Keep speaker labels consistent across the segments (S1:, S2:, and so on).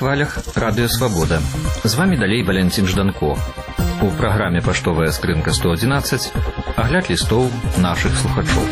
S1: хвалях Радыё Свабода. З вами далей Валентин Жданко. У праграме «Паштовая скрынка 111» агляд лістоў нашых слухачоў.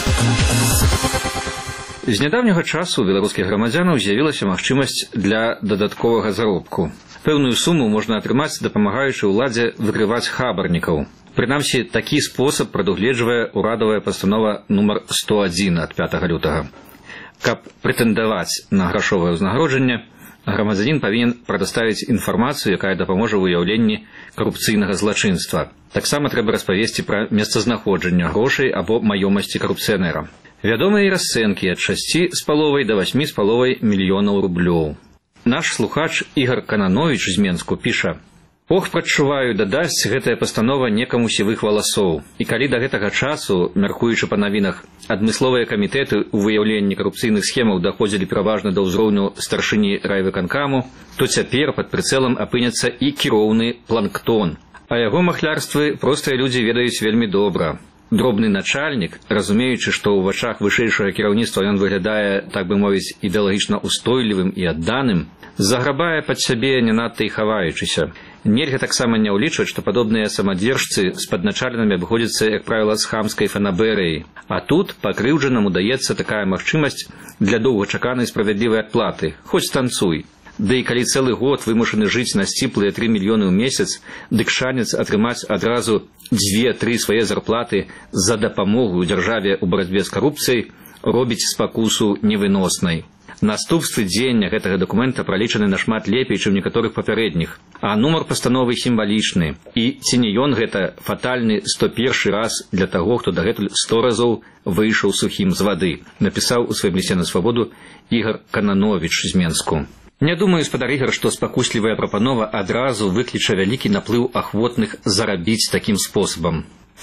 S1: З нядаўняга часу у беларускіх грамадзянаў з'явілася магчымасць для дадатковага заробку. Пэўную суму можна атрымаць, дапамагаючы ўладзе выкрываць хабарнікаў. Прынамсі, такі спосаб прадугледжвае урадавая пастанова нумар 101 ад 5 лютага. Каб прэтэндаваць на грашовае ўзнагароджанне, грамадзянін павінен прадаставіць інфармацыю, якая дапаможа ў выяўленні карупцыйнага злачынства. Таксама трэба распавесці пра месцазнаходжанне грошай або маёмасці карупцыянера. Вядомыя і расцэнкі ад 6,5 да 8,5 мільёнаў рублёў. Наш слухач Ігар Канановіч з Менску піша: «Ох, прадчуваю, дадасць гэтая пастанова некаму сівых валасоў. І калі да гэтага часу, мяркуючы па навінах, адмысловыя камітэты ў выяўленні карупцыйных схемаў даходзілі пераважна да ўзроўню старшыні райвыканкаму, то цяпер пад прыцэлам апыняцца і кіроўны планктон. А яго махлярствы простыя людзі ведаюць вельмі добра. Дробны начальнік, разумеючы, што ў вачах вышэйшага кіраўніцтва ён выглядае, так бы мовіць, ідэалагічна устойлівым і адданым, заграбае пад сябе не надта і хаваючыся. Нельга таксама не ўлічваць, што падобныя самадзержцы з падначаленымі абыходзяцца, як правіла, з хамскай фанабэрыяй. А тут пакрыўджанаму даецца такая магчымасць для доўгачаканай справядлівай адплаты. Хоць танцуй. Да і калі цэлы год вымушаны жыць на сціплыя 3 мільёны ў месяц, дык шанец атрымаць адразу 2-3 свае зарплаты за дапамогу дзяржаве ў барацьбе з карупцыяй робіць спакусу невыноснай. Наступствы дзеяння гэтага дакумента пралічаны нашмат лепей, чым некаторых папярэдніх, а нумар пастановы сімвалічны. І ці не ён гэта фатальны 101 раз для таго, хто дагэтуль 100 разоў выйшаў сухім з вады, напісаў у сваім лісце на свабоду Ігар Канановіч з Менску. Не думаю, спадар Ігар, што спакуслівая прапанова адразу выкліча вялікі наплыў ахвотных зарабіць такім спосабам.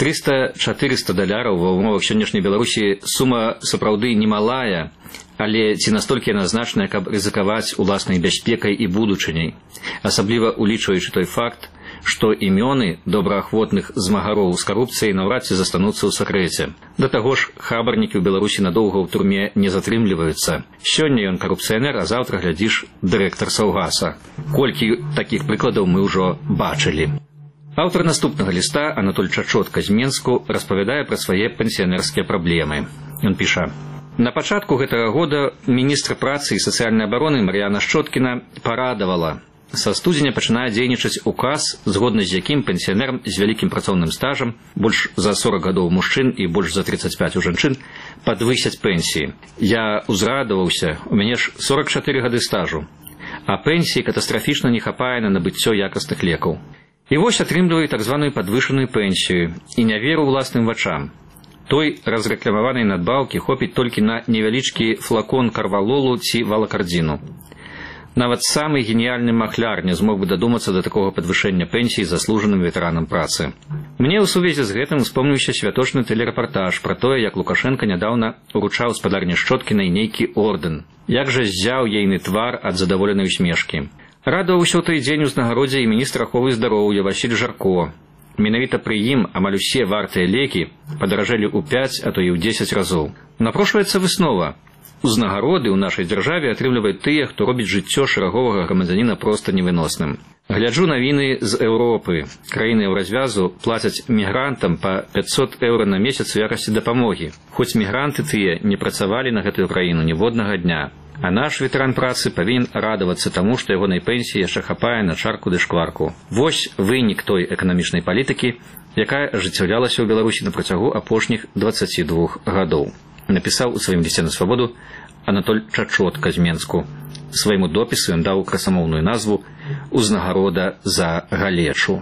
S1: 300-400 даляраў ва ўмовах сённяшняй Беларусі сума сапраўды немалая, але ці настолькі яна значная, каб рызыкаваць уласнай бяспекай і будучыняй, асабліва улічваючы той факт, што імёны добраахвотных змагароў з карупцыяй наўрад ці застануцца ў сакрэце. Да таго ж, хабарнікі ў Беларусі надоўга ў турме не затрымліваюцца. Сёння ён карупцыянер, а заўтра, глядзіш, дырэктар Саўгаса. Колькі такіх прыкладаў мы ўжо бачылі. Аўтар наступнага ліста, Анатоль Чачотка з Менску, распавядае пра свае пенсіянерскія праблемы. Ён піша: «На пачатку гэтага года міністр працы і сацыяльнай абароны Мар'яна Шчоткіна парадавала. Са студзеня пачынае дзейнічаць указ, згодна з якім пенсіянерам з вялікім працоўным стажам, больш за 40 гадоў мужчын і больш за 35 у жанчын, падвысяць пенсіі. Я ўзрадаваўся, у мяне ж 44 гады стажу. А пенсіі катастрафічна не хапае на набыццё якасных лекаў. І вось атрымліваю так званую падвышаную пенсію і не веру ўласным вачам. Той разрэкламаванай надбаўкі хопіць толькі на невялічкі флакон карвалолу ці валакардзіну. Нават самы геніяльны махляр не змог бы дадумацца да такога падвышэння пенсіі заслужаным ветэранам працы. Мне ў сувязі з гэтым успомніўся святочны тэлерэпартаж пра тое, як Лукашенка нядаўна уручаў спадарні Шчоткінай нейкі ордэн. Як жа ззяў ейны твар ад задаволенай усмешкі. Радаваўся ў той дзень узнагародзе і міністр аховы здароўя Васіль Жарко. Менавіта пры ім амаль усе вартыя лекі падаражэлі ў 5, а то і ў 10 разоў. Напрошваецца выснова. Узнагароды ў нашай дзяржаве атрымліваюць тыя, хто робіць жыццё шараговага грамадзяніна проста невыносным. Гляджу навіны з Еўропы. Краіны Еўразвязу плацяць мігрантам па 500 еўра на месяц у якасці дапамогі. Хоць мігранты тыя не працавалі на гэтую краіну ніводнага дня. А наш ветэран працы павінен радавацца таму, што ягонай пенсіі яшчэ хапае на чарку ды шкварку. Вось вынік той эканамічнай палітыкі, якая ажыццяўлялася ў Беларусі на працягу апошніх 22 гадоў. Напісаў у сваім лісце на свабоду Анатоль Чачотка з Менску. Свайму допісу ён даў красамоўную назву «Узнагарода за галечу».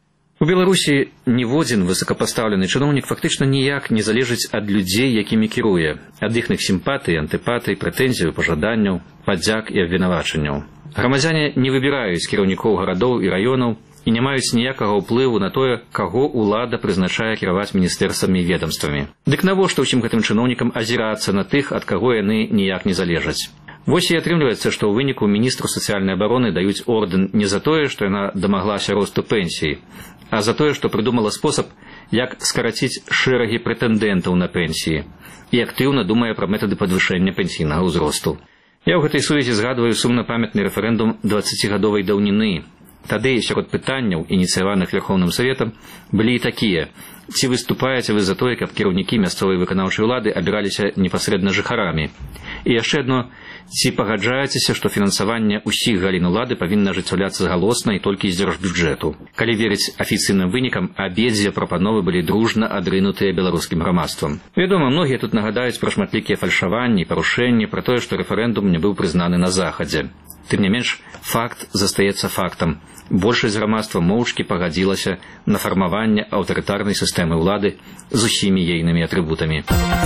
S1: У Беларусі ніводзін высокапастаўлены чыноўнік фактычна ніяк не залежыць ад людзей, якімі кіруе, ад іхных сімпатый, антыпатый, прэтэнзій, пажаданняў, падзяк і абвінавачанняў. Грамадзяне не выбіраюць кіраўнікоў гарадоў і раёнаў і не маюць ніякага ўплыву на тое, каго ўлада прызначае кіраваць міністэрствамі і ведамствамі. Дык навошта ўсім гэтым чыноўнікам азірацца на тых, ад каго яны ніяк не залежаць? Вось і атрымліваецца, што ў выніку міністру сацыяльнай абароны даюць ордэн не за тое, што яна дамаглася росту пенсіі, а за тое, што прыдумала спосаб, як скараціць шэрагі прэтэндэнтаў на пенсіі і актыўна думае пра метады падвышэння пенсійнага ўзросту. Я ў гэтай сувязі згадваю сумна памятны рэферэндум 20гадовай даўніны. Тады сярод пытанняў, ініцыяваных Верховным Саветам, былі і такія: ці выступаеце вы за тое, каб кіраўнікі мясцовай выканаўчай улады абіраліся непасрэдна жыхарамі? І яшчэ адно: ці пагаджаецеся, што фінансаванне ўсіх галін улады павінна ажыццяўляцца галосна і толькі з дзяржбюджэту? Калі верыць афіцыйным вынікам, абедзве прапановы былі дружна адрынутыя беларускім грамадствам. Вядома, многія тут нагадаюць пра шматлікія фальшаванні, парушэнні, пра тое, што рэферэндум не быў прызнаны на Захадзе. Тым не менш, факт застаецца фактам. Большасць грамадства моўчкі пагадзілася на фармаванне аўтарытарнай сістэмы ўлады з усімі ейнымі атрыбутамі.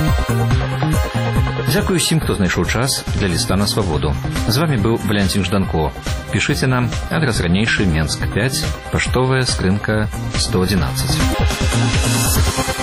S1: Дзякую усім, хто знайшоў час для ліста на свабоду. З вами быў Валянцін Жданко. Пішыце нам, адрас ранейшы, Менск 5, паштовая скрынка 111.